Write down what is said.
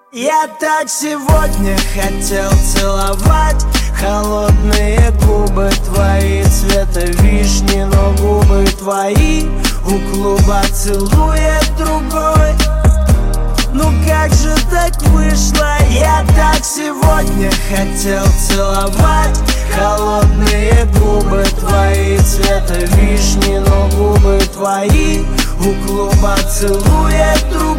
Я так сегодня хотел целовать холодные губы твои цвета вишни, но губы твои у клуба целует другой. Ну как же так вышло? Я так сегодня хотел целовать холодные губы твои цвета вишни, но губы твои у клуба целует другой.